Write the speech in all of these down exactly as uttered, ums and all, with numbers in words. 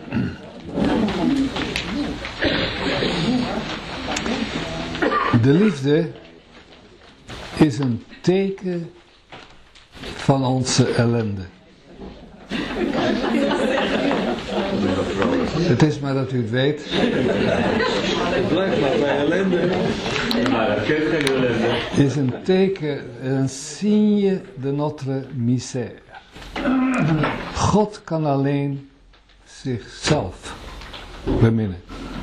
De liefde is een teken van onze ellende. Het is maar dat u het weet. Het blijft maar bij ellende. Maar dat kent geen ellende. Is een teken, een signe de notre misère. God kan alleen zichzelf beminnen.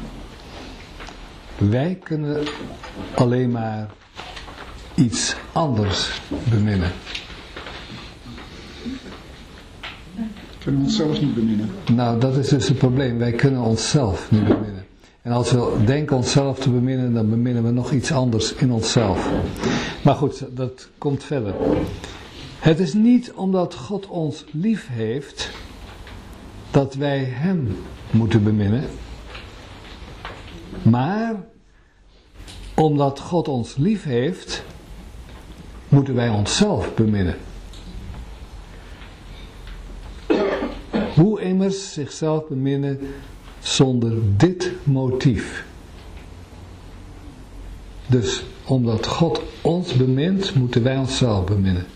Wij kunnen alleen maar iets anders beminnen. Kunnen we onszelf niet beminnen? Nou, dat is dus het probleem. Wij kunnen onszelf niet beminnen. En als we denken onszelf te beminnen, dan beminnen we nog iets anders in onszelf. Maar goed, dat komt verder. Het is niet omdat God ons lief heeft, dat wij hem moeten beminnen. Maar, omdat God ons lief heeft, moeten wij onszelf beminnen. Hoe immers zichzelf beminnen zonder dit motief? Dus omdat God ons bemint, moeten wij onszelf beminnen.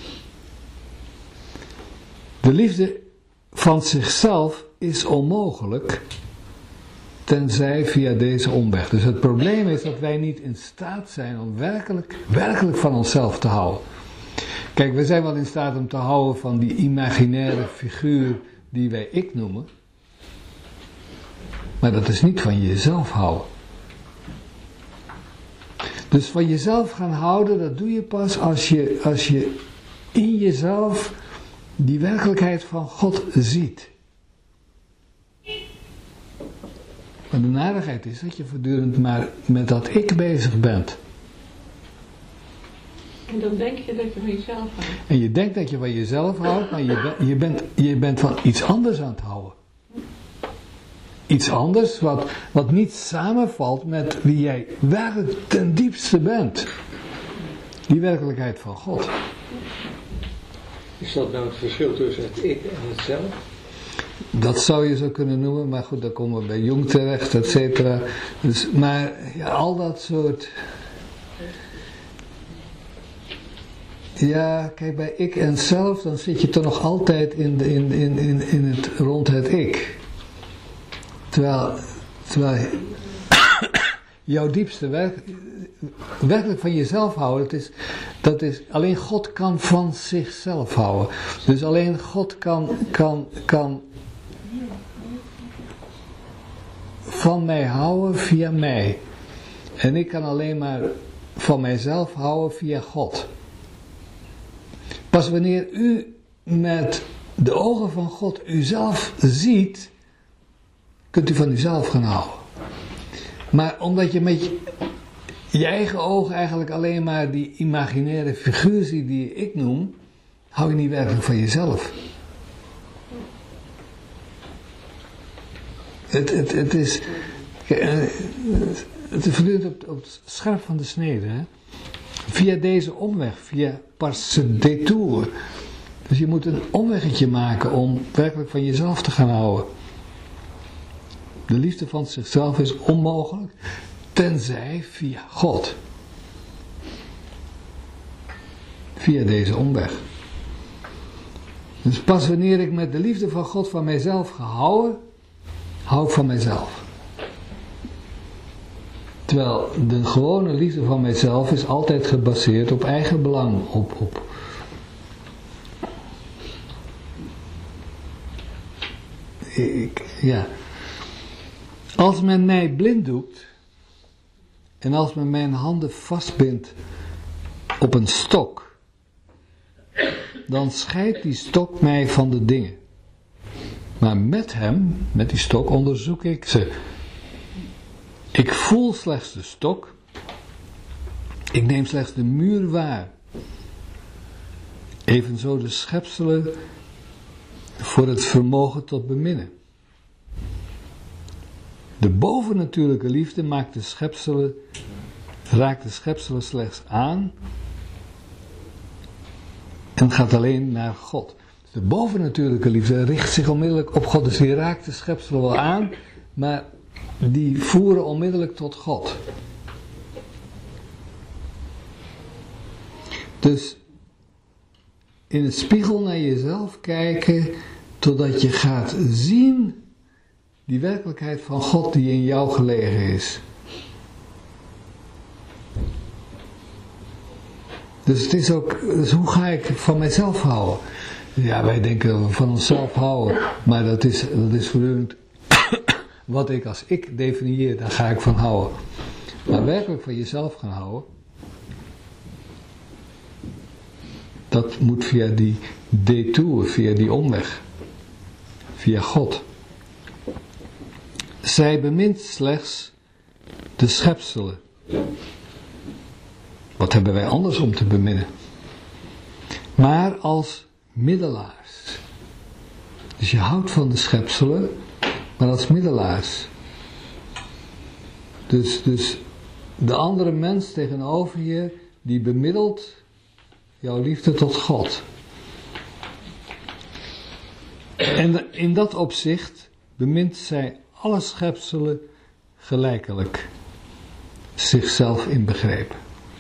De liefde van zichzelf is onmogelijk, tenzij via deze omweg. Dus het probleem is dat wij niet in staat zijn om werkelijk, werkelijk van onszelf te houden. Kijk, we zijn wel in staat om te houden van die imaginaire figuur die wij ik noemen. Maar dat is niet van jezelf houden. Dus van jezelf gaan houden, dat doe je pas als je, als je in jezelf die werkelijkheid van God ziet. Maar de narigheid is dat je voortdurend maar met dat ik bezig bent. En dan denk je dat je van jezelf houdt. En je denkt dat je van jezelf houdt, maar je, ben, je, bent, je bent van iets anders aan het houden. Iets anders wat, wat niet samenvalt met wie jij werkelijk ten diepste bent. Die werkelijkheid van God. Is dat nou het verschil tussen het ik en het zelf? Dat zou je zo kunnen noemen, maar goed, dan komen we bij Jung terecht, et cetera. Dus, maar ja, al dat soort... Ja, kijk, bij ik en zelf, dan zit je toch nog altijd in, de, in, in, in, in het, rond het ik. Terwijl, terwijl jouw diepste werk, werkelijk van jezelf houden, dat is, dat is, alleen God kan van zichzelf houden. Dus alleen God kan, kan, kan van mij houden via mij. En ik kan alleen maar van mijzelf houden via God. Pas wanneer u met de ogen van God uzelf ziet, kunt u van uzelf gaan houden. Maar omdat je met je, je eigen ogen eigenlijk alleen maar die imaginaire figuur ziet die ik noem, hou je niet werkelijk van jezelf. Het, het, het is het is voortdurend op, op het scherp van de snede, hè? Via deze omweg, via par ce détour. Dus je moet een omweggetje maken om werkelijk van jezelf te gaan houden. De liefde van zichzelf is onmogelijk, tenzij via God. Via deze omweg. Dus pas wanneer ik met de liefde van God van mijzelf ga houden, hou ik van mijzelf. Terwijl de gewone liefde van mijzelf is altijd gebaseerd op eigen belang, op, op ik, ja. Als men mij blind doet en als men mijn handen vastbindt op een stok, dan scheidt die stok mij van de dingen. Maar met hem, met die stok, onderzoek ik ze. Ik voel slechts de stok. Ik neem slechts de muur waar. Evenzo de schepselen voor het vermogen tot beminnen. De bovennatuurlijke liefde maakt de schepselen, raakt de schepselen slechts aan en gaat alleen naar God. Dus de bovennatuurlijke liefde richt zich onmiddellijk op God. Dus die raakt de schepselen wel aan, maar die voeren onmiddellijk tot God. Dus in het spiegel naar jezelf kijken, totdat je gaat zien die werkelijkheid van God die in jou gelegen is. Dus het is ook, dus hoe ga ik van mijzelf houden? Ja, wij denken dat we van onszelf houden, maar dat is, dat is voortdurend wat ik als ik definieer, daar ga ik van houden. Maar werkelijk van jezelf gaan houden, dat moet via die detour, via die omweg, via God. Zij bemint slechts de schepselen. Wat hebben wij anders om te beminnen? Maar als middelaars. Dus je houdt van de schepselen, maar als middelaars. Dus, dus de andere mens tegenover je, die bemiddelt jouw liefde tot God. En in dat opzicht bemint zij alle schepselen gelijkelijk, zichzelf inbegrepen.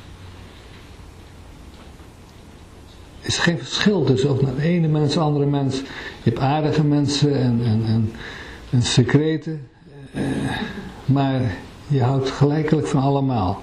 Er is geen verschil tussen of naar de ene mens, de andere mens. Je hebt aardige mensen en, en, en, en secreten, eh, maar je houdt gelijkelijk van allemaal.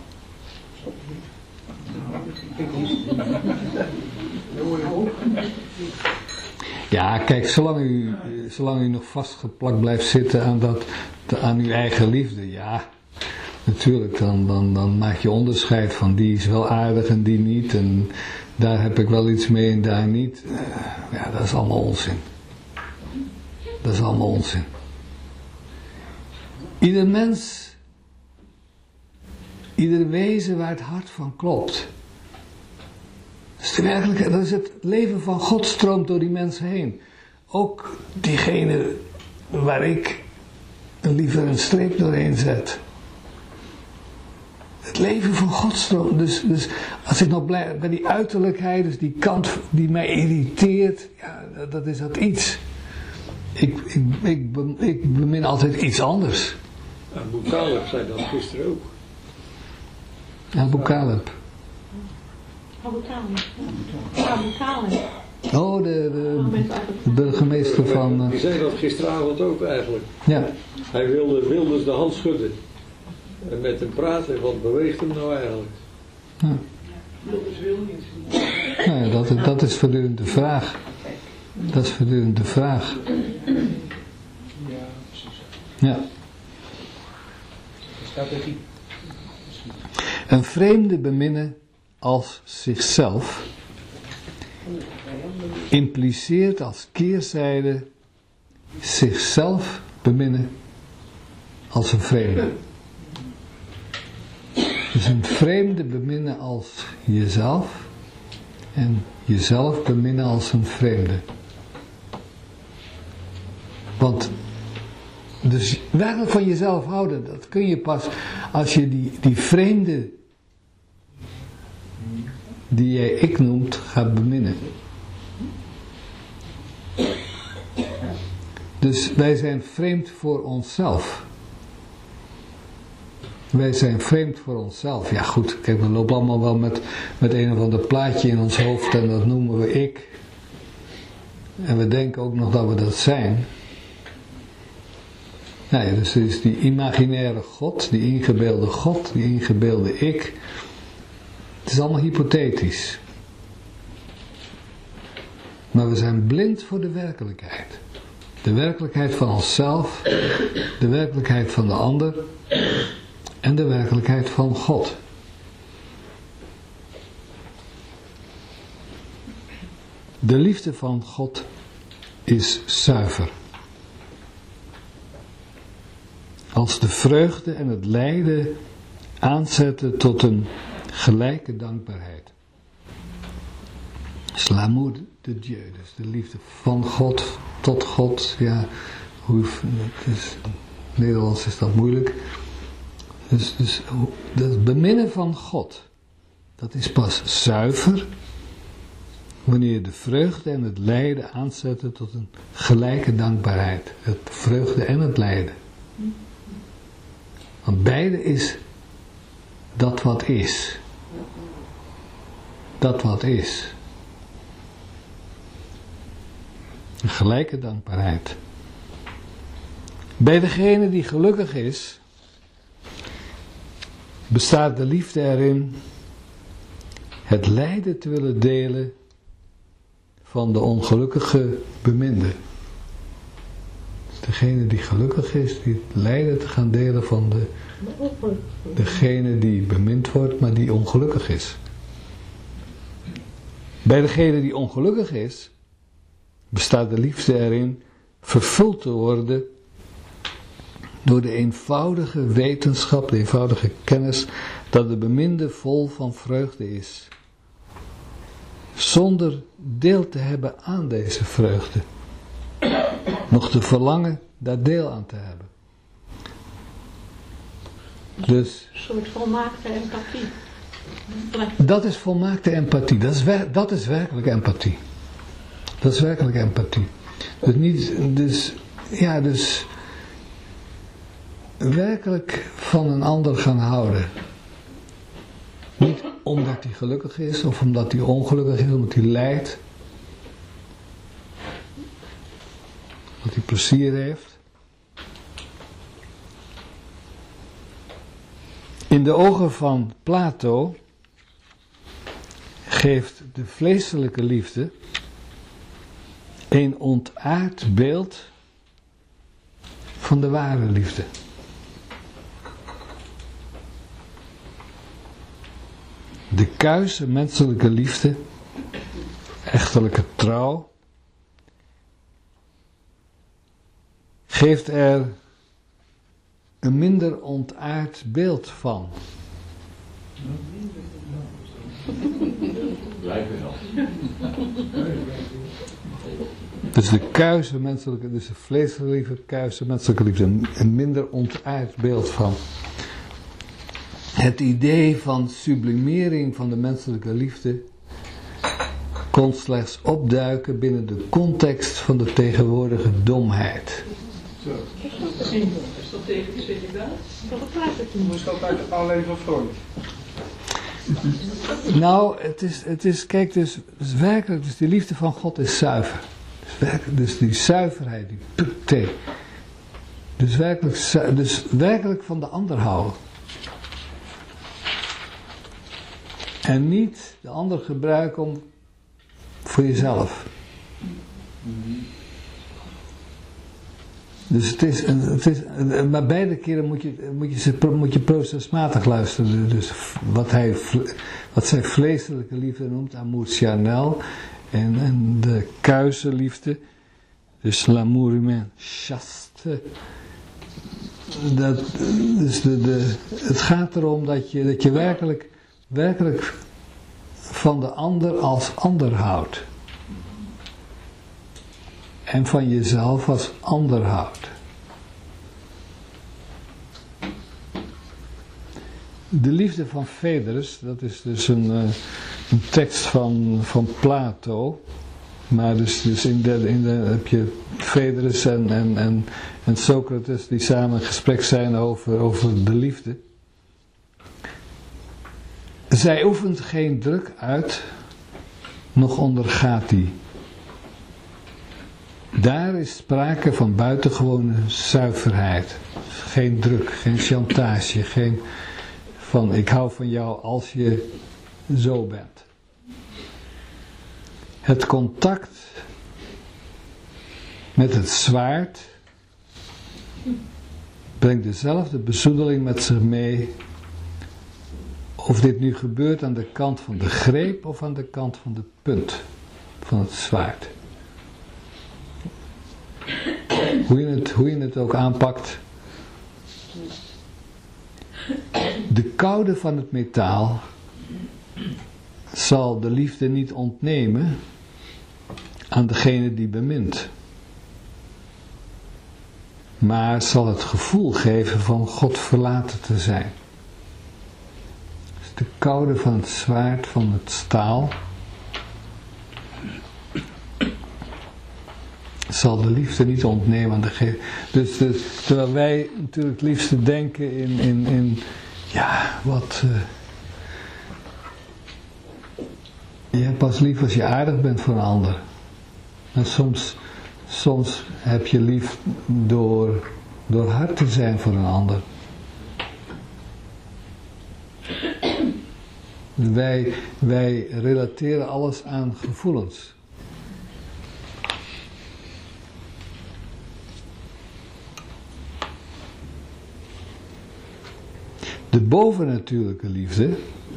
Ja, kijk, zolang u, zolang u nog vastgeplakt blijft zitten aan, dat, aan uw eigen liefde, ja, natuurlijk, dan, dan, dan maak je onderscheid van die is wel aardig en die niet, en daar heb ik wel iets mee en daar niet. Ja, dat is allemaal onzin. Dat is allemaal onzin. Ieder mens, ieder wezen waar het hart van klopt. Dat is, de werkelijkheid, dat is het leven van God stroomt door die mensen heen. Ook diegene waar ik liever een streep doorheen zet. Het leven van God stroomt. Dus, dus als ik nog blij bij die uiterlijkheid, dus die kant die mij irriteert, ja, dat is dat iets. Ik, ik, ik, ik bemin altijd iets anders. Abu Talib zei dat gisteren ook. Abu Talib. Abu Talib. Abu Talib. Oh, de, de, de burgemeester van... Uh, Die zei dat gisteravond ook eigenlijk. Ja. Hij wilde Wilders de hand schudden. En met hem praten, wat beweegt hem nou eigenlijk? Ja. Wilders wil niet. Nou ja, dat, dat is voortdurend de vraag. Dat is voortdurend de vraag. Ja, precies. Ja. Strategie. Een vreemde beminnen als zichzelf impliceert als keerzijde zichzelf beminnen als een vreemde. Dus een vreemde beminnen als jezelf en jezelf beminnen als een vreemde. Want dus werkelijk van jezelf houden, dat kun je pas als je die, die vreemde die jij ik noemt gaat beminnen. Dus wij zijn vreemd voor onszelf. Wij zijn vreemd voor onszelf. Ja goed, kijk, we lopen allemaal wel met, met een of ander plaatje in ons hoofd en dat noemen we ik. En we denken ook nog dat we dat zijn. Nou ja, dus er is die imaginaire God, die ingebeelde God, die ingebeelde ik. Het is allemaal hypothetisch. Maar we zijn blind voor de werkelijkheid. De werkelijkheid van onszelf, de werkelijkheid van de ander en de werkelijkheid van God. De liefde van God is zuiver. Als de vreugde en het lijden aanzetten tot een gelijke dankbaarheid. C'est l'amour de Dieu, dus de liefde van God tot God. Ja, hoe, het is, in het Nederlands is dat moeilijk. Dus, dus het beminnen van God, dat is pas zuiver wanneer je de vreugde en het lijden aanzetten tot een gelijke dankbaarheid. Het vreugde en het lijden. Want beide is dat wat is. Dat wat is. Een gelijke dankbaarheid. Bij degene die gelukkig is, bestaat de liefde erin het lijden te willen delen van de ongelukkige beminde. Degene die gelukkig is, die het lijden te gaan delen van de, degene die bemind wordt, maar die ongelukkig is. Bij degene die ongelukkig is, bestaat de liefde erin vervuld te worden door de eenvoudige wetenschap, de eenvoudige kennis, dat de beminde vol van vreugde is. Zonder deel te hebben aan deze vreugde. Nog te verlangen daar deel aan te hebben. Dus, Een soort volmaakte empathie. dat is volmaakte empathie. Dat is, wer, dat is werkelijk empathie. Dat is werkelijk empathie. Dus niet, dus, ja, dus werkelijk van een ander gaan houden. Niet omdat hij gelukkig is, of omdat hij ongelukkig is, omdat hij lijdt. Dat hij plezier heeft. In de ogen van Plato geeft de vleeselijke liefde een ontaard beeld van de ware liefde. De kuise menselijke liefde, echtelijke trouw, geeft er een minder ontaard beeld van. Blijven wel. Dus de kuise menselijke, dus de vleeselijke liefde, kuise menselijke liefde, een minder ontaard beeld van. Het idee van sublimering van de menselijke liefde kon slechts opduiken binnen de context van de tegenwoordige domheid. Zo. Is dat tegen de syndicaat? Dat praat ik niet. Moest dat uit alleen van Freud? Nou, het is, het is kijk, dus, dus werkelijk, dus die liefde van God is zuiver. Dus, werkelijk, dus die zuiverheid, die pureté. Dus werkelijk, zu- dus werkelijk van de ander houden. En niet de ander gebruiken om voor jezelf. Dus het is, een, het is een, maar beide keren moet je, moet je, ze- moet je procesmatig luisteren. Dus wat, hij, wat zij vleeselijke liefde noemt, amour charnel, en, en de kuise liefde, dus l'amour humain chaste. Dat, dus de, de, het gaat erom dat je, dat je werkelijk, werkelijk van de ander als ander houdt. En van jezelf als ander houdt. De liefde van Phaedrus, dat is dus een, uh, een tekst van, van Plato. Maar dus, dus in, de, in de heb je Phaedrus en, en, en, en Socrates die samen in gesprek zijn over, over de liefde. Zij oefent geen druk uit, nog ondergaat die. Daar is sprake van buitengewone zuiverheid. Geen druk, geen chantage, geen van ik hou van jou als je zo bent. Het contact met het zwaard brengt dezelfde bezoedeling met zich mee. Of dit nu gebeurt aan de kant van de greep of aan de kant van de punt van het zwaard. Hoe je het, hoe je het ook aanpakt. De koude van het metaal zal de liefde niet ontnemen aan degene die bemint. Maar zal het gevoel geven van God verlaten te zijn. Dus de koude van het zwaard, van het staal, zal de liefde niet ontnemen aan degene. Dus, dus terwijl wij natuurlijk het liefste denken in, in, in ja, wat... Uh, je hebt pas lief als je aardig bent voor een ander. En soms, soms heb je lief door, door hard te zijn voor een ander. Wij, wij relateren alles aan gevoelens. De bovennatuurlijke liefde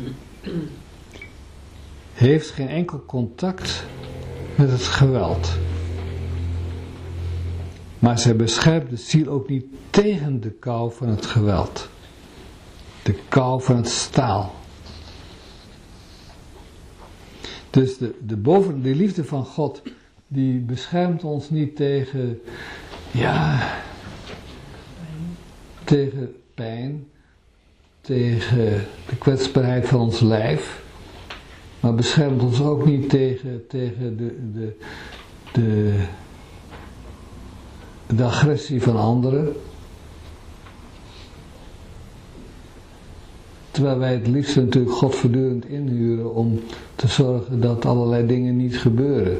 heeft geen enkel contact met het geweld. Maar zij beschermt de ziel ook niet tegen de kou van het geweld. De kou van het staal. Dus de, de, boven, de liefde van God, die beschermt ons niet tegen, ja, tegen pijn, tegen de kwetsbaarheid van ons lijf, maar beschermt ons ook niet tegen, tegen de, de, de, de agressie van anderen. Terwijl wij het liefst natuurlijk God voortdurend inhuren om te zorgen dat allerlei dingen niet gebeuren.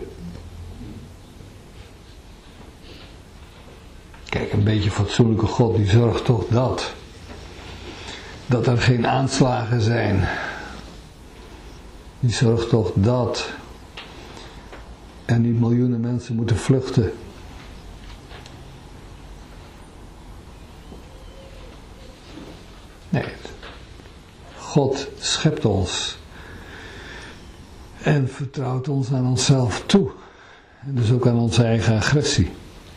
Kijk, een beetje fatsoenlijke God die zorgt toch dat. Dat er geen aanslagen zijn. Die zorgt toch dat. En niet miljoenen mensen moeten vluchten. Nee. God schept ons. En vertrouwt ons aan onszelf toe. En dus ook aan onze eigen agressie.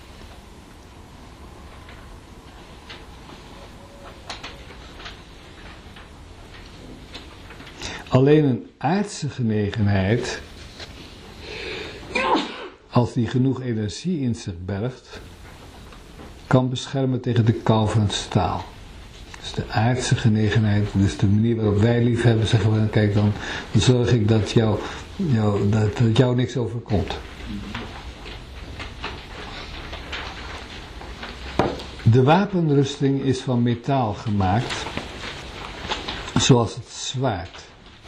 Alleen een aardse genegenheid, als die genoeg energie in zich bergt, kan beschermen tegen de kou van het staal. Dus de aardse genegenheid, dus de manier waarop wij lief hebben, zeggen we, kijk dan, dan zorg ik dat jou, jou, dat, dat jou niks overkomt. De wapenrusting is van metaal gemaakt, zoals het zwaard.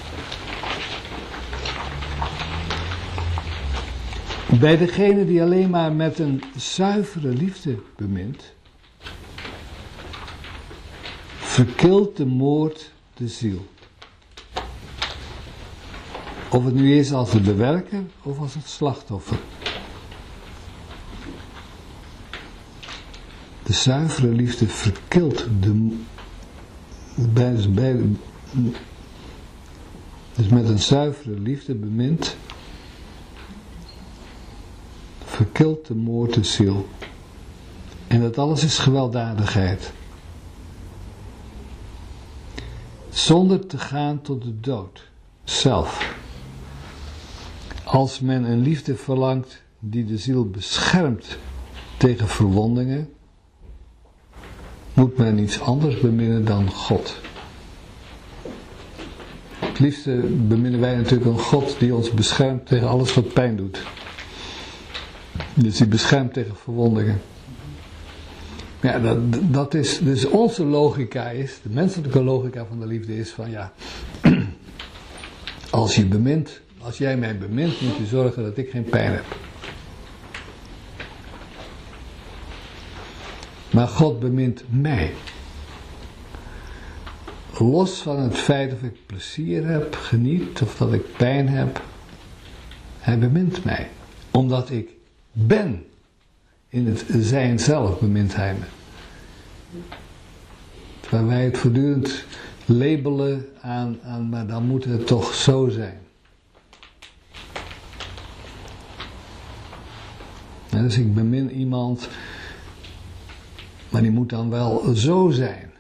Bij degene die alleen maar met een zuivere liefde bemint, verkilt de moord de ziel. Of het nu is als de bewerker of als het slachtoffer. De zuivere liefde verkilt de... Bij, bij, dus met een zuivere liefde bemint, verkilt de moord de ziel. En dat alles is gewelddadigheid. Zonder te gaan tot de dood. Zelf. Als men een liefde verlangt die de ziel beschermt tegen verwondingen, moet men iets anders beminnen dan God. Het liefste beminnen wij natuurlijk een God die ons beschermt tegen alles wat pijn doet. Dus die beschermt tegen verwondingen. Ja, dat, dat is, dus onze logica is, de menselijke logica van de liefde is van ja, als je bemint, als jij mij bemint, moet je zorgen dat ik geen pijn heb. Maar God bemint mij. Los van het feit of ik plezier heb, geniet, of dat ik pijn heb. Hij bemint mij. Omdat ik ben. In het zijn zelf bemint hij me. Terwijl wij het voortdurend labelen aan, aan, maar dan moet het toch zo zijn. En dus ik bemin iemand, maar die moet dan wel zo zijn.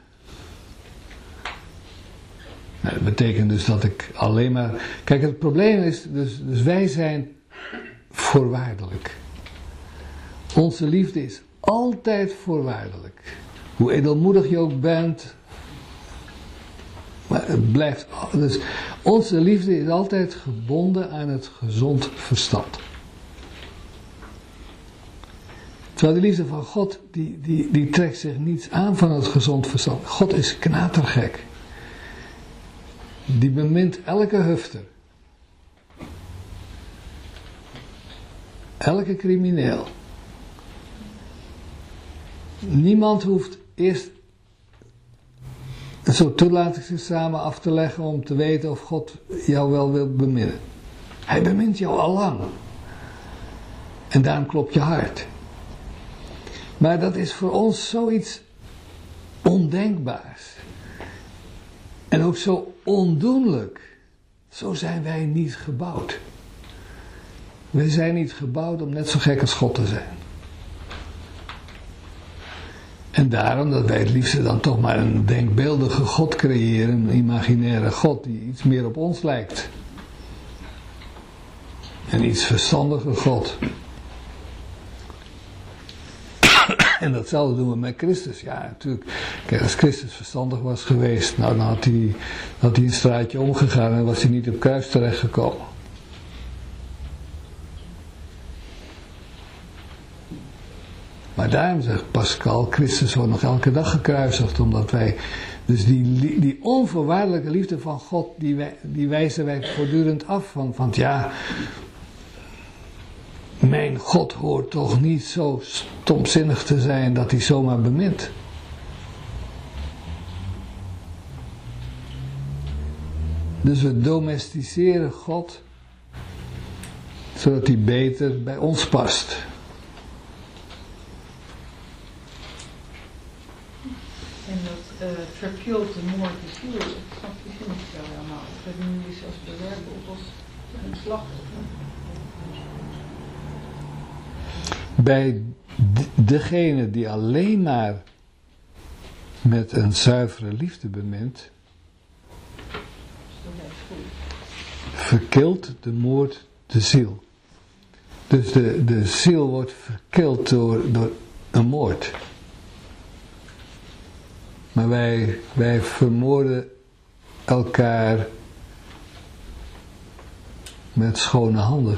Nou, dat betekent dus dat ik alleen maar... Kijk, het probleem is, dus, dus wij zijn voorwaardelijk. Onze liefde is altijd voorwaardelijk. Hoe edelmoedig je ook bent, maar het blijft... Dus onze liefde is altijd gebonden aan het gezond verstand. Terwijl de liefde van God, die, die, die trekt zich niets aan van het gezond verstand. God is knatergek. Die bemint elke hufter. Elke crimineel. Niemand hoeft eerst een soort toelatingsexamen af te leggen om te weten of God jou wel wil beminnen. Hij bemint jou al lang. En daarom klopt je hart. Maar dat is voor ons zoiets ondenkbaars. En ook zo ondoenlijk. Zo zijn wij niet gebouwd. Wij zijn niet gebouwd om net zo gek als God te zijn. En daarom dat wij het liefste dan toch maar een denkbeeldige God creëren. Een imaginaire God die iets meer op ons lijkt. Een iets verstandige God. En datzelfde doen we met Christus. Ja, natuurlijk. Kijk, als Christus verstandig was geweest, nou, dan had hij, had hij een straatje omgegaan en was hij niet op kruis terechtgekomen. Maar daarom zegt Pascal, Christus wordt nog elke dag gekruisigd, omdat wij, dus die, die onvoorwaardelijke liefde van God, die, wij, die wijzen wij voortdurend af. Van, want ja, mijn God hoort toch niet zo stomzinnig te zijn dat hij zomaar bemint. Dus we domesticeren God, zodat hij beter bij ons past. En dat uh, verkilt de moord de ziel. Ik snap die zin niet zo helemaal. Dat het nu is als bewerken of als een slachtoffer. Bij degene die alleen maar met een zuivere liefde bemint, verkilt de moord de ziel. Dus de, de ziel wordt verkild door, door een moord. Maar wij, wij vermoorden elkaar met schone handen.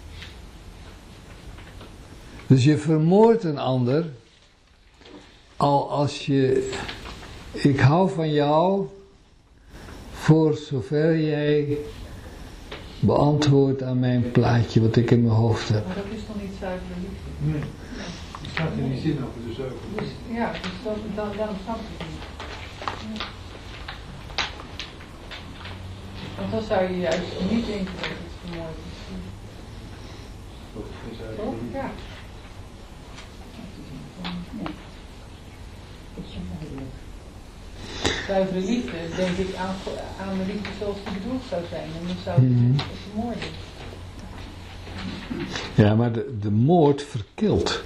Dus je vermoordt een ander al als je, ik hou van jou voor zover jij beantwoordt aan mijn plaatje wat ik in mijn hoofd heb. Maar dat is dan niet zuivere liefde? Nee, dat staat in die zin over de zuivere liefde. Dus, ja, dus dan, dan, daarom snap ik het niet. Ja. Want dan zou je juist niet denken dat het vermoord is. Dat is geen zuivere Toch? liefde. Ja. Zuivere liefde, denk ik aan, aan de liefde zoals die bedoeld zou zijn. En dan zou het Mm-hmm. vermoorden. Ja, maar de, de moord verkilt.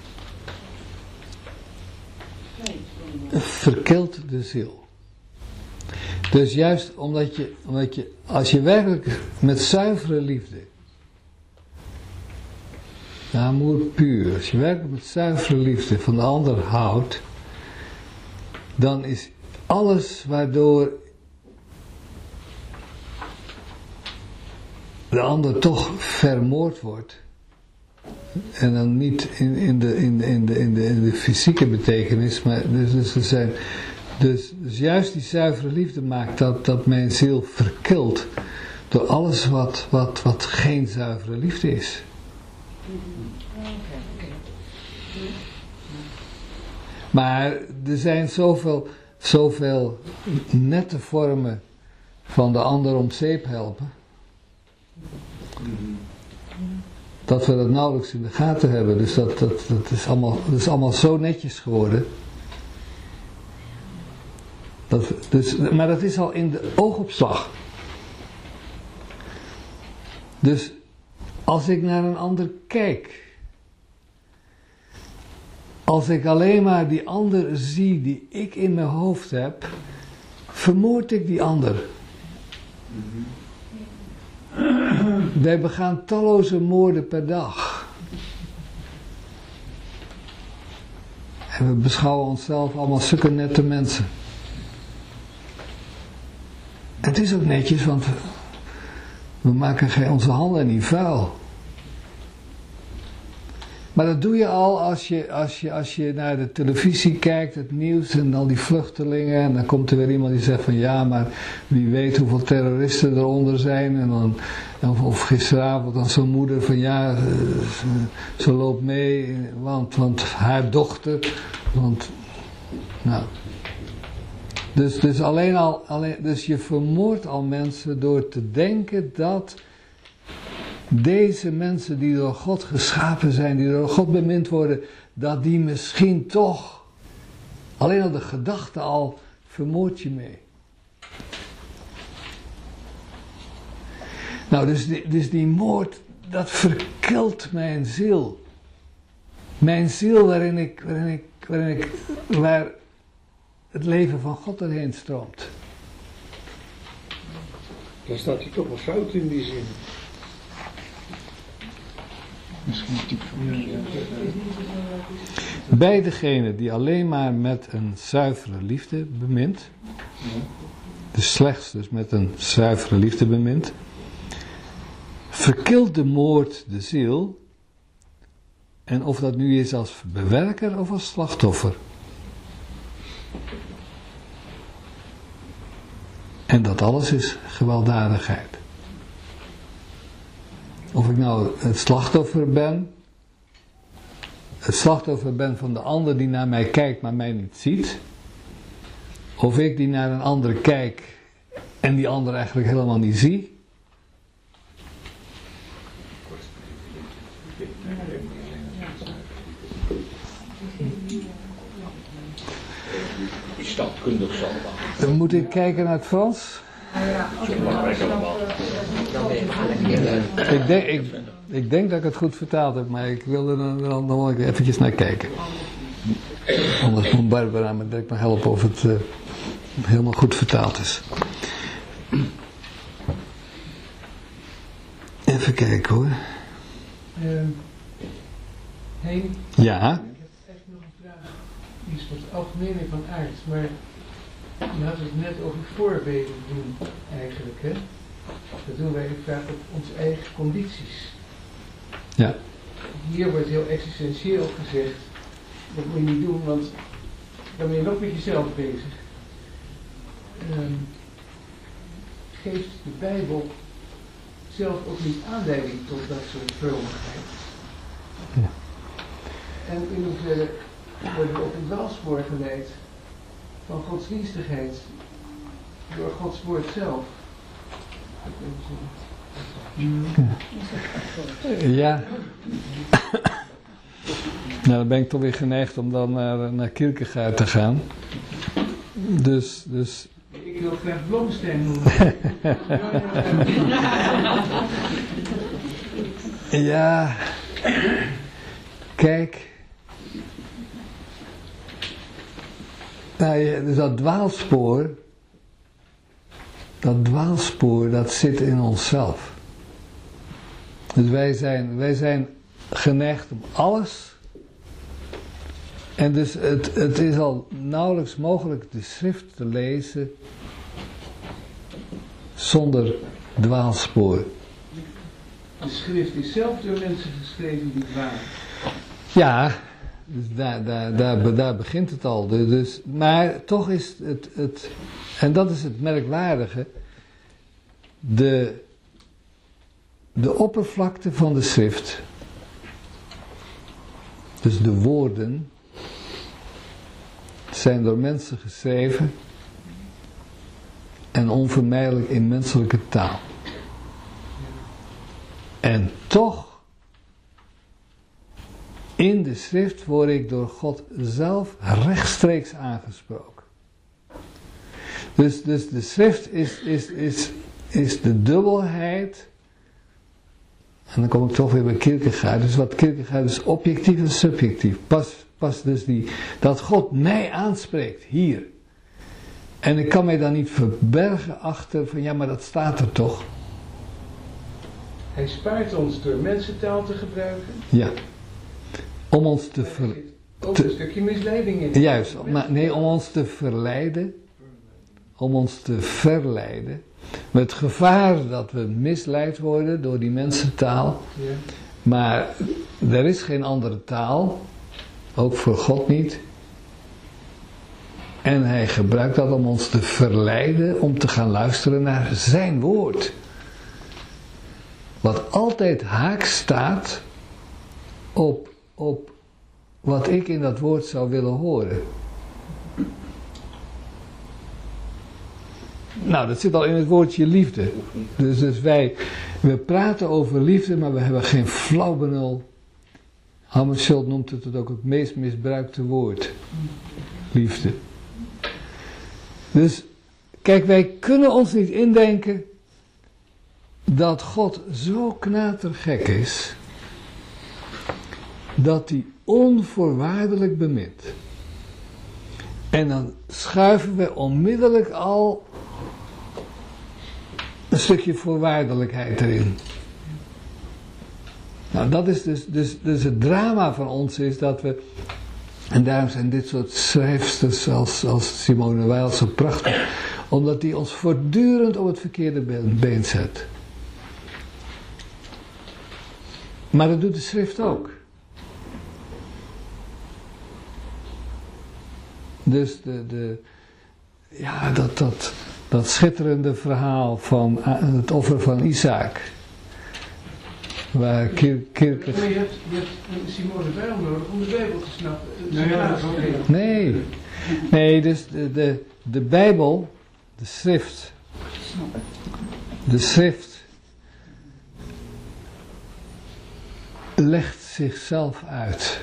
Verkilt de ziel. Dus juist omdat je, omdat je, als je werkelijk met zuivere liefde, amour puur, als je werkelijk met zuivere liefde van de ander houdt, dan is alles waardoor de ander toch vermoord wordt, en dan niet in, in, de, in, de, in, de, in, de, in de fysieke betekenis, maar dus, dus, er zijn, dus, dus juist die zuivere liefde maakt dat, dat mijn ziel verkilt door alles wat, wat, wat geen zuivere liefde is. Maar er zijn zoveel, zoveel nette vormen van de ander om zeep helpen, dat we dat nauwelijks in de gaten hebben. Dus dat, dat, dat, is, allemaal, dat is allemaal zo netjes geworden. Dat, dus, maar dat is al in de oogopslag. Dus als ik naar een ander kijk, als ik alleen maar die ander zie die ik in mijn hoofd heb, vermoord ik die ander. Wij begaan talloze moorden per dag. En we beschouwen onszelf allemaal zulke nette mensen. Het is ook netjes, want we, we maken geen, onze handen niet vuil. Maar dat doe je al als je, als, je, als je naar de televisie kijkt, het nieuws en al die vluchtelingen. En dan komt er weer iemand die zegt van ja, maar wie weet hoeveel terroristen eronder zijn. En dan, of, of gisteravond dan zo'n moeder van ja, ze, ze loopt mee, want, want haar dochter, want nou... Dus, dus, alleen al, alleen, dus je vermoordt al mensen door te denken dat deze mensen die door God geschapen zijn, die door God bemind worden, dat die misschien toch, alleen al de gedachte al, vermoord je mee. Nou, dus die, dus die moord, dat verkilt mijn ziel. Mijn ziel waarin ik, waarin ik, waarin ik, waar het leven van God erheen stroomt. Dan staat hij toch wel fout in die zin. Misschien een type van ja. Bij degene die alleen maar met een zuivere liefde bemint, dus slechts dus met een zuivere liefde bemint, verkilt de moord de ziel, en of dat nu is als bewerker of als slachtoffer. En dat alles is gewelddadigheid. Of ik nou het slachtoffer ben, het slachtoffer ben van de ander die naar mij kijkt maar mij niet ziet, of ik die naar een ander kijk en die ander eigenlijk helemaal niet zie. Staatkundig zal dat. Dan moet ik kijken naar het Frans. Ik denk, ik, ik denk dat ik het goed vertaald heb, maar ik wil er dan, dan, dan wil ik eventjes naar kijken. Anders moet Barbara me direct nog helpen of het uh, helemaal goed vertaald is. Even kijken hoor. Uh, Henk? Ja? Ik heb echt nog een vraag. Iets wat algemener van aard, maar je had het net over voorbeden doen eigenlijk, hè? Dat doen wij vaak op onze eigen condities. Ja. Hier wordt heel existentieel gezegd, dat moet je niet doen, want dan ben je nog met jezelf bezig. Um, geeft de Bijbel zelf ook niet aanleiding tot dat soort vromigheid? Ja. En in hoeverre worden we op een dwaalspoor geleid van godsdienstigheid door Gods woord zelf? Ja. Nou, dan ben ik toch weer geneigd om dan naar, naar Kierkegaard te gaan. Dus, dus... Ik wil graag Blomstein noemen. Ja. Kijk. Nou, ja, dus dat dwaalspoor, dat dwaalspoor, dat zit in onszelf. Dus wij zijn, wij zijn geneigd om alles. En dus het, het is al nauwelijks mogelijk de schrift te lezen zonder dwaalspoor. De schrift is zelf door mensen geschreven die dwalen. Ja, dus daar, daar, daar, daar begint het al. Dus, maar toch is het, het, en dat is het merkwaardige, de, de oppervlakte van de schrift, dus de woorden, zijn door mensen geschreven en onvermijdelijk in menselijke taal. En toch, in de schrift word ik door God zelf rechtstreeks aangesproken. Dus, dus de schrift is, is, is, is de dubbelheid. En dan kom ik toch weer bij Kierkegaard. Dus wat Kierkegaard is objectief en subjectief. Pas, pas dus die, dat God mij aanspreekt, hier. En ik kan mij dan niet verbergen achter van ja, maar dat staat er toch. Hij spaart ons door mensentaal te gebruiken. Ja. Om ons te ver... Er zit ook een stukje misleiding in. Juist, maar nee, om ons te verleiden. Om ons te verleiden. Met het gevaar dat we misleid worden door die mensentaal. Ja. Maar Er is geen andere taal, ook voor God niet. En hij gebruikt dat om ons te verleiden om te gaan luisteren naar zijn woord. Wat altijd haaks staat op, op wat ik in dat woord zou willen horen. Nou, dat zit al in het woordje liefde. Dus, dus wij, we praten over liefde, maar we hebben geen flauw benul. Hammarskjöld noemt het ook het meest misbruikte woord. Liefde. Dus, kijk, wij kunnen ons niet indenken dat God zo knatergek is, dat hij onvoorwaardelijk bemint. En dan schuiven we onmiddellijk al een stukje voorwaardelijkheid erin. Nou, dat is dus, dus, dus het drama van ons is dat we, en daarom zijn dit soort schrijfsters als, als Simone Weil zo prachtig, omdat die ons voortdurend op het verkeerde been, been zet. Maar dat doet de schrift ook. Dus de, de, ja, dat, dat, dat schitterende verhaal van het offer van Isaac. Waar Kierkegaard... Maar je hebt, je hebt Simone Weil nodig om de Bijbel te snappen. Nee, ja, dat is ook niet. Nee, nee, dus de, de, de Bijbel, de schrift, de schrift legt zichzelf uit.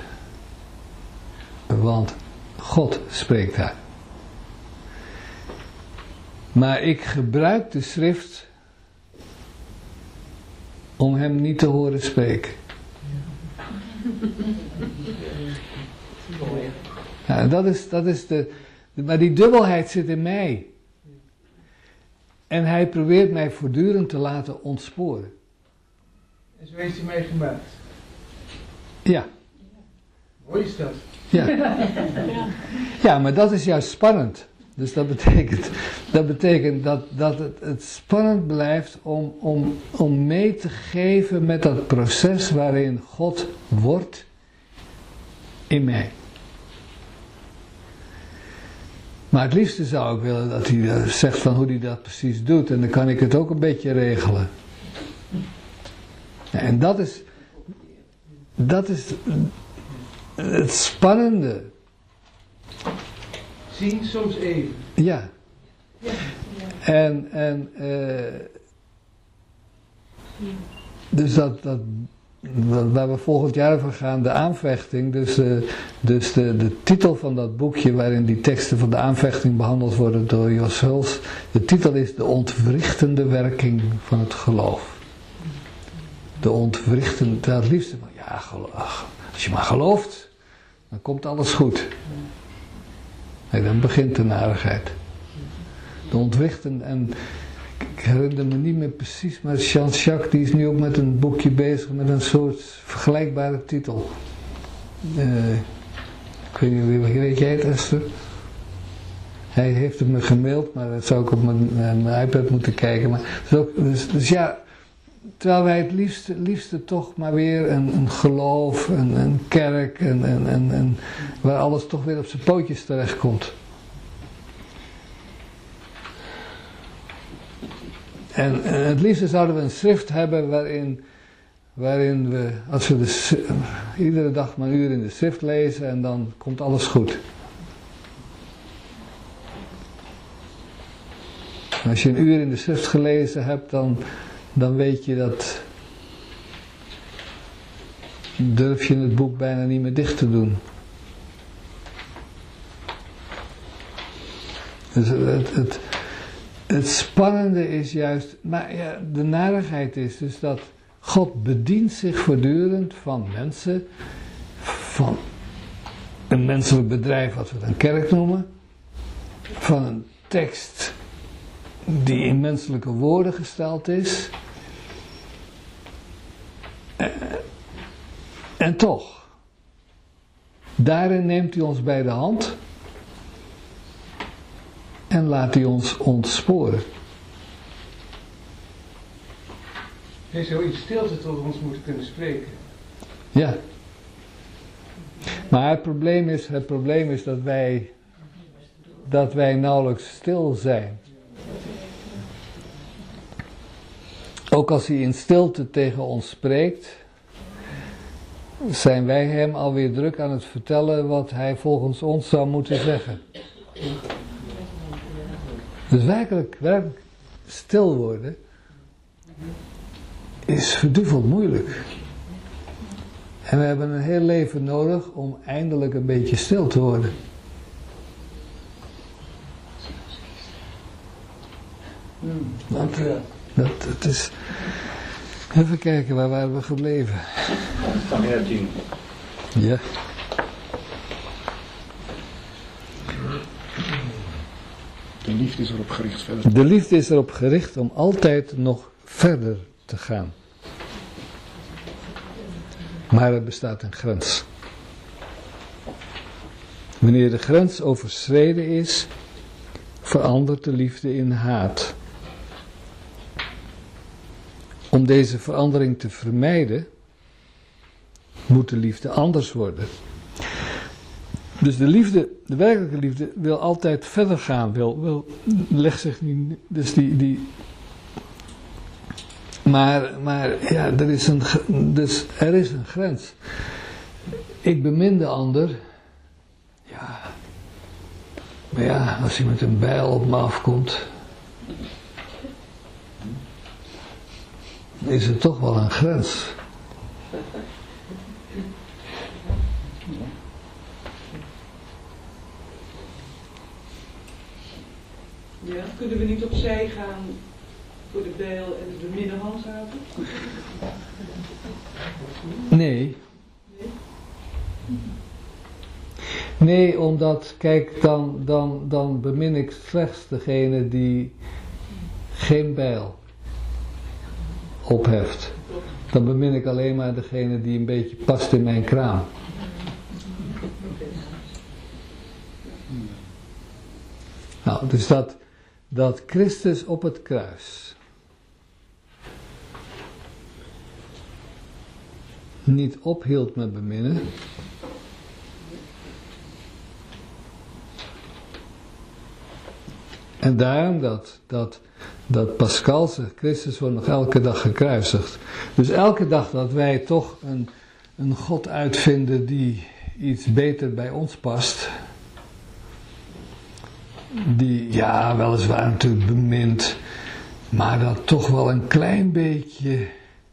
Want God spreekt daar. Maar ik gebruik de schrift om hem niet te horen spreken. Ja, dat is, dat is de, maar die dubbelheid zit in mij. En hij probeert mij voortdurend te laten ontsporen. En zo heeft hij mij gemaakt. Ja. Mooi is dat. Ja. Ja, maar dat is juist spannend. Dus dat betekent, dat, betekent dat, dat het, het spannend blijft om, om, om mee te geven met dat proces waarin God wordt in mij. Maar het liefste zou ik willen dat hij zegt van hoe hij dat precies doet. En dan kan ik het ook een beetje regelen. Ja, en dat is, dat is het spannende. Zien soms even. Ja. En, en uh, dus dat, dat, waar we volgend jaar over gaan, de aanvechting, dus, uh, dus de, de titel van dat boekje waarin die teksten van de aanvechting behandeld worden door Jos Hulst, de titel is de ontwrichtende werking van het geloof. De ontwrichtende, het liefste, ja, geloof, als je maar gelooft, dan komt alles goed. Nee, dan begint de narigheid. De ontwrichten, en ik herinner me niet meer precies, maar Jean-Jacques die is nu ook met een boekje bezig met een soort vergelijkbare titel. Uh, ik weet niet, weet jij het, Esther? Hij heeft het me gemaild, maar dat zou ik op mijn, mijn iPad moeten kijken. Maar, dus, ook, dus, dus ja, terwijl wij het liefste, liefste toch maar weer een, een geloof, een, een kerk, en, en, en, en, waar alles toch weer op zijn pootjes terechtkomt. En, en het liefste zouden we een schrift hebben waarin, waarin we, als we de, iedere dag maar een uur in de schrift lezen en dan komt alles goed. En als je een uur in de schrift gelezen hebt, dan, dan weet je dat, durf je het boek bijna niet meer dicht te doen. Dus het, het, het spannende is juist, maar ja, de narigheid is dus dat God bedient zich voortdurend van mensen, van een menselijk bedrijf wat we dan kerk noemen, van een tekst die in menselijke woorden gesteld is. En toch, daarin neemt hij ons bij de hand en laat hij ons ontsporen. Hij zou in stilte tot ons moeten kunnen spreken. Ja. Maar het probleem is, het probleem is dat wij, dat wij nauwelijks stil zijn. Ook als hij in stilte tegen ons spreekt, zijn wij hem alweer druk aan het vertellen wat hij volgens ons zou moeten zeggen. Dus werkelijk, werkelijk stil worden is verduveld moeilijk. En we hebben een heel leven nodig om eindelijk een beetje stil te worden. Dat, dat, dat is... Even kijken, waar waren we gebleven? Pagina tien. Ja. De liefde is erop gericht verder. De liefde is erop gericht om altijd nog verder te gaan. Maar er bestaat een grens. Wanneer de grens overschreden is, verandert de liefde in haat. Om deze verandering te vermijden, moet de liefde anders worden. Dus de liefde, de werkelijke liefde, wil altijd verder gaan, wil, wil legt zich niet, dus die, die, maar, maar ja, er is een, dus er is een grens. Ik bemin de ander, ja, maar ja, als hij met een bijl op me afkomt, is er toch wel een grens. Ja, kunnen we niet opzij gaan voor de bijl en de beminnen handhaven? Nee. Nee, omdat, kijk, dan, dan, dan bemin ik slechts degene die geen bijl opheft. Dan bemin ik alleen maar degene die een beetje past in mijn kraam. Nou, dus dat, dat Christus op het kruis niet ophield met beminnen, en daarom dat, dat, dat Pascal zegt, Christus wordt nog elke dag gekruisigd. Dus elke dag dat wij toch een, een God uitvinden die iets beter bij ons past, die, ja, weliswaar natuurlijk bemint, maar dat toch wel een klein beetje,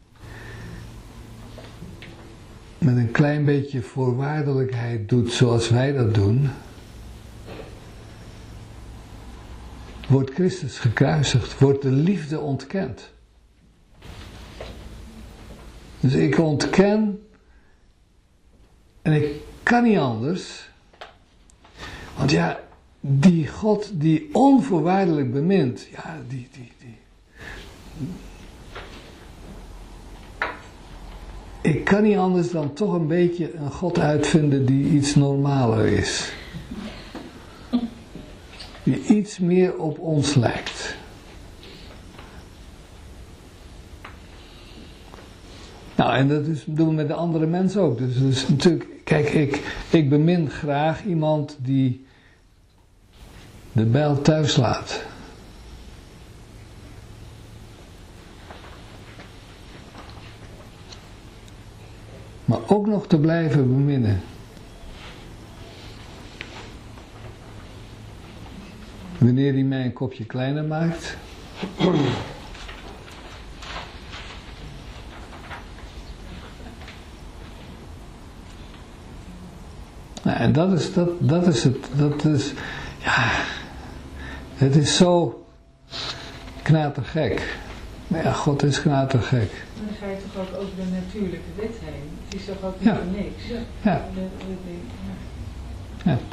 met een klein beetje voorwaardelijkheid doet zoals wij dat doen, wordt Christus gekruisigd, wordt de liefde ontkend. Dus ik ontken, en ik kan niet anders, want ja, die God die onvoorwaardelijk bemint, ja, die, die, die. Ik kan niet anders dan toch een beetje een God uitvinden die iets normaler is. Die iets meer op ons lijkt. Nou, en dat is, doen we met de andere mensen ook. Dus, dus natuurlijk, kijk, ik, ik bemin graag iemand die de bijl thuis laat. Maar ook nog te blijven beminnen. Wanneer hij mij een kopje kleiner maakt. Nou, en dat is, dat, dat is het. Dat is, ja, het is zo knatergek. Maar ja, God is knatergek. Dan ga je toch ook over de natuurlijke wet heen. Het is toch ook niet Ja. voor niks. Ja. Ja.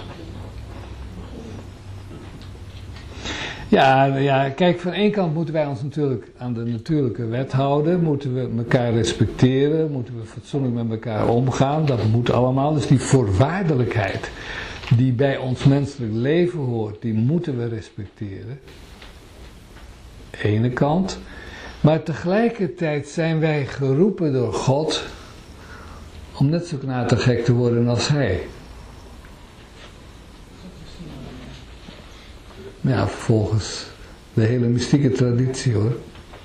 Ja, ja, kijk, van één kant moeten wij ons natuurlijk aan de natuurlijke wet houden. Moeten we elkaar respecteren. Moeten we fatsoenlijk met elkaar omgaan. Dat moet allemaal. Dus die voorwaardelijkheid die bij ons menselijk leven hoort, die moeten we respecteren. Ene kant. Maar tegelijkertijd zijn wij geroepen door God om net zo knatergek te worden als hij. Ja, volgens de hele mystieke traditie hoor.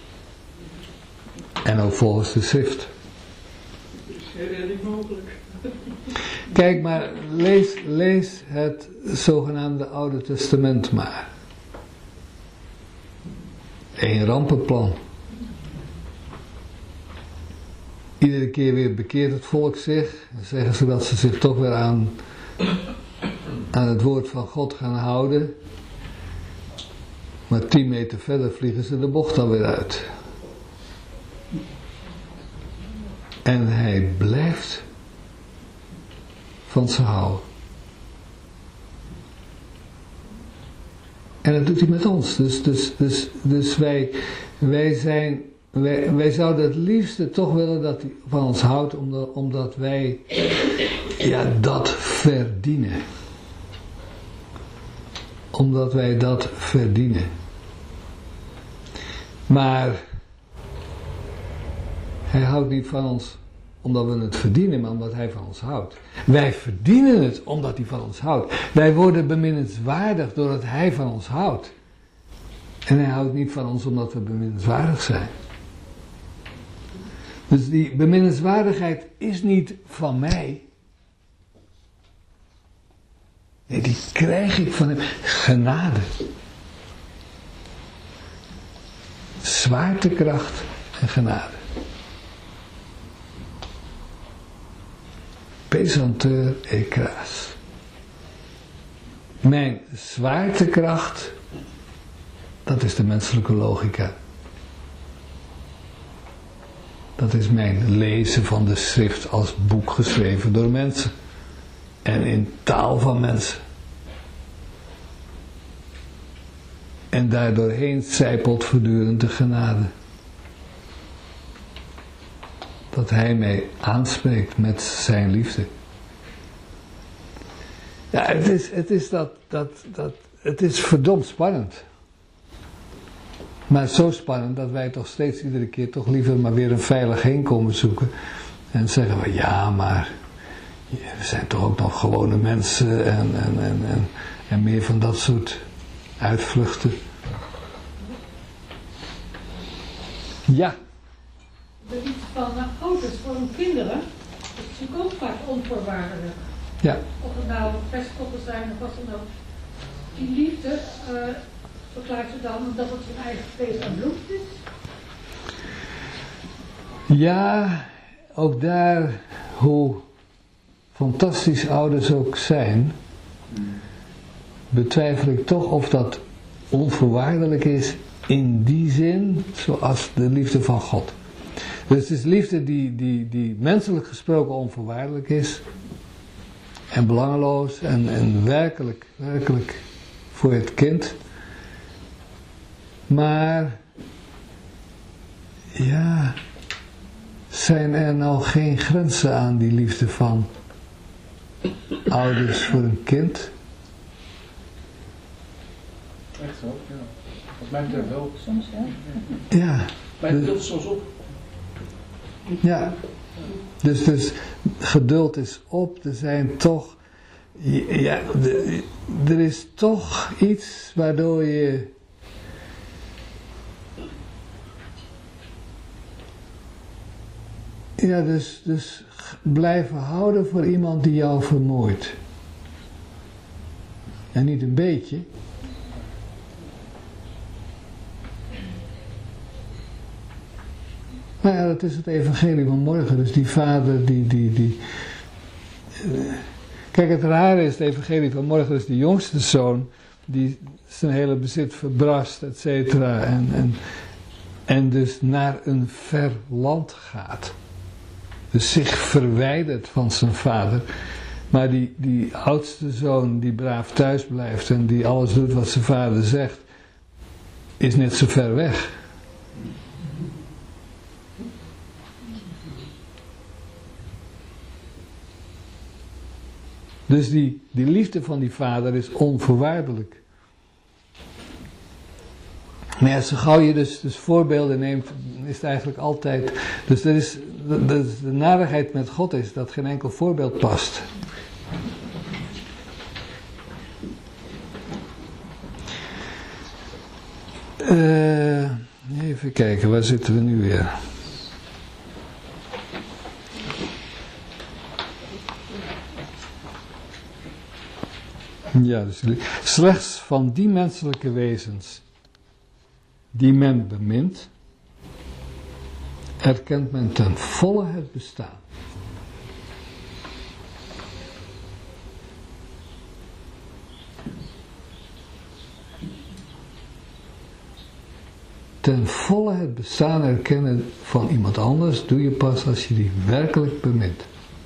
En ook volgens de schrift. Kijk maar, lees, lees het zogenaamde Oude Testament maar. Eén rampenplan. Iedere keer weer bekeert het volk zich. En zeggen ze dat ze zich toch weer aan, aan het woord van God gaan houden. Maar tien meter verder vliegen ze de bocht alweer uit. En hij blijft van ze houden. En dat doet hij met ons. Dus, dus, dus, dus wij, wij, zijn, wij, wij zouden het liefste toch willen dat hij van ons houdt, omdat, omdat wij ja, dat verdienen. Omdat wij dat verdienen. Maar hij houdt niet van ons omdat we het verdienen, maar omdat hij van ons houdt. Wij verdienen het omdat hij van ons houdt. Wij worden beminnenswaardig doordat hij van ons houdt. En hij houdt niet van ons omdat we beminnenswaardig zijn. Dus die beminnenswaardigheid is niet van mij. Nee, die krijg ik van hem. Genade. Zwaartekracht en genade. Pesanteur et crasse. Mijn zwaartekracht, dat is de menselijke logica. Dat is mijn lezen van de schrift als boek geschreven door mensen. En in taal van mensen. En daardoorheen zijpelt voortdurend de genade. Dat hij mij aanspreekt met zijn liefde. Ja, het is, het is dat, dat, dat, het is verdomd spannend. Maar zo spannend dat wij toch steeds iedere keer toch liever maar weer een veilig heen komen zoeken. En zeggen we, ja maar, we zijn toch ook nog gewone mensen en, en, en, en, en meer van dat soort uitvluchten. Ja. De liefde van ouders voor hun kinderen is natuurlijk ook vaak onvoorwaardelijk. Ja. Of het nou pestkoppen zijn of wat dan ook. Die liefde uh, verklaart ze dan omdat het hun eigen vlees en bloed is? Ja, ook daar, hoe fantastisch ouders ook zijn, betwijfel ik toch of dat onvoorwaardelijk is in die zin zoals de liefde van God. Dus het is liefde die, die, die menselijk gesproken onvoorwaardelijk is en belangeloos en, en werkelijk, werkelijk voor het kind. Maar ja, zijn er nou geen grenzen aan die liefde van ouders voor een kind? Echt zo, ja. Wat mij betreft wel. Soms ja. Ja. Mij betreft soms op. Ja. Dus, dus geduld is op. Er zijn toch, ja, de, er is toch iets waardoor je ja, dus, dus blijven houden voor iemand die jou vermoeit. En niet een beetje. Nou ja, dat is het evangelie van morgen. Dus die vader die... die, die uh, kijk, het rare is, het evangelie van morgen is de jongste zoon die zijn hele bezit verbrast, et cetera. En, en, en dus naar een ver land gaat. Dus zich verwijdert van zijn vader. Maar die, die oudste zoon die braaf thuis blijft en die alles doet wat zijn vader zegt, is net zo ver weg. Dus die, die liefde van die vader is onvoorwaardelijk. Maar ja, zo gauw je dus, dus voorbeelden neemt, is het eigenlijk altijd... Dus dat is, dat is, de narigheid met God is dat geen enkel voorbeeld past. Uh, even kijken, waar zitten we nu weer? Ja, dus slechts van die menselijke wezens die men bemint, erkent men ten volle het bestaan. Ten volle het bestaan erkennen van iemand anders doe je pas als je die werkelijk bemint.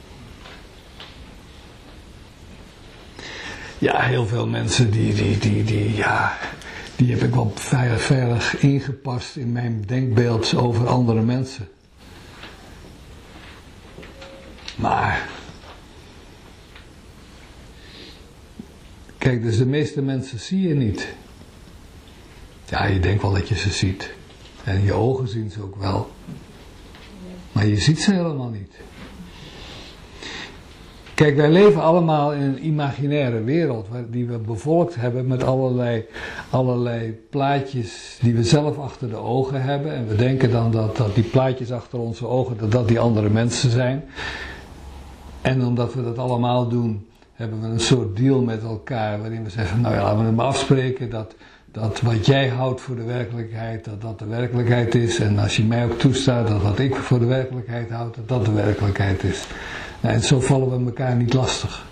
Ja, heel veel mensen die, die, die, die, ja, die heb ik wel veilig, veilig ingepast in mijn denkbeeld over andere mensen. Maar, kijk, dus de meeste mensen zie je niet. Ja, je denkt wel dat je ze ziet. En je ogen zien ze ook wel. Maar je ziet ze helemaal niet. Kijk, wij leven allemaal in een imaginaire wereld die we bevolkt hebben met allerlei, allerlei plaatjes die we zelf achter de ogen hebben. En we denken dan dat, dat die plaatjes achter onze ogen, dat dat die andere mensen zijn. En omdat we dat allemaal doen, hebben we een soort deal met elkaar waarin we zeggen, nou ja, laten we het maar afspreken dat, dat wat jij houdt voor de werkelijkheid, dat dat de werkelijkheid is. En als je mij ook toestaat dat wat ik voor de werkelijkheid houd, dat dat de werkelijkheid is. Nou, en zo vallen we elkaar niet lastig.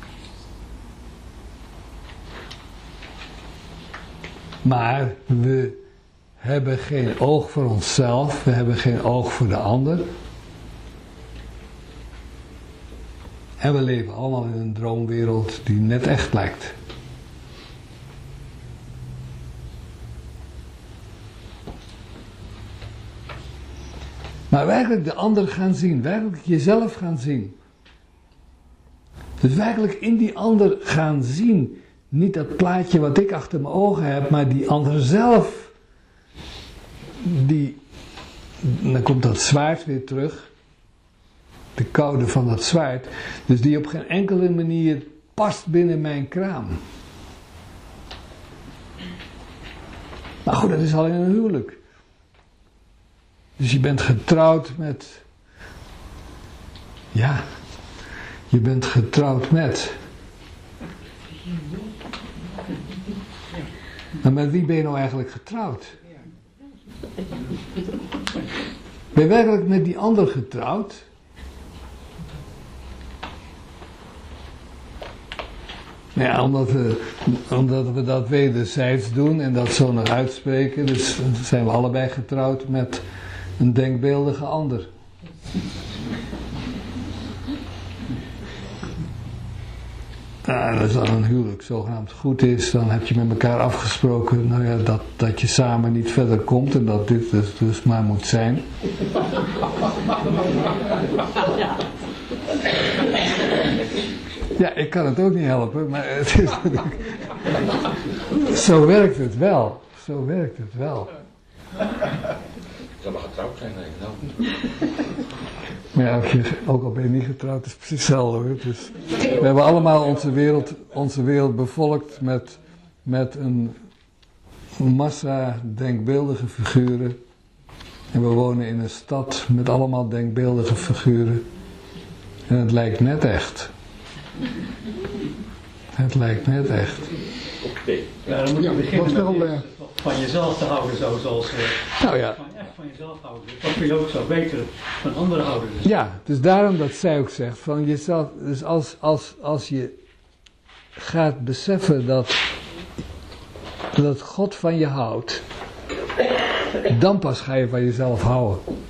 Maar we hebben geen oog voor onszelf, we hebben geen oog voor de ander. En we leven allemaal in een droomwereld die net echt lijkt. Maar werkelijk de ander gaan zien, werkelijk jezelf gaan zien. Dus werkelijk in die ander gaan zien. Niet dat plaatje wat ik achter mijn ogen heb, maar die ander zelf. Die, dan komt dat zwaard weer terug. De koude van dat zwaard. Dus die op geen enkele manier past binnen mijn kraam. Maar goed, dat is al in een huwelijk. Dus je bent getrouwd met... Ja... Je bent getrouwd met. Maar met wie ben je nou eigenlijk getrouwd? Ben je werkelijk met die ander getrouwd? Nou ja, omdat we, omdat we dat wederzijds doen en dat zo nog uitspreken, dus zijn we allebei getrouwd met een denkbeeldige ander. Nou, als dan een huwelijk zogenaamd goed is, dan heb je met elkaar afgesproken, nou ja, dat, dat je samen niet verder komt en dat dit dus, dus maar moet zijn. Ja, ik kan het ook niet helpen, maar het is zo werkt het wel. Zo werkt het wel. Ik zal maar getrouwd zijn, denk ik nou. Maar ja, je, ook al ben je niet getrouwd, is het precies hetzelfde hoor. Dus, we hebben allemaal onze wereld, onze wereld bevolkt met, met een massa denkbeeldige figuren. En we wonen in een stad met allemaal denkbeeldige figuren. En het lijkt net echt. Het lijkt net echt. Oké. Ja, dan moet je beginnen wel, met van jezelf te houden, zo, zoals... Uh, nou ja. Van echt van jezelf houden. Dat kun je ook zo beter van anderen houden. Dus. Ja, dus daarom dat zij ook zegt, van jezelf... Dus als, als, als je gaat beseffen dat, dat God van je houdt, dan pas ga je van jezelf houden.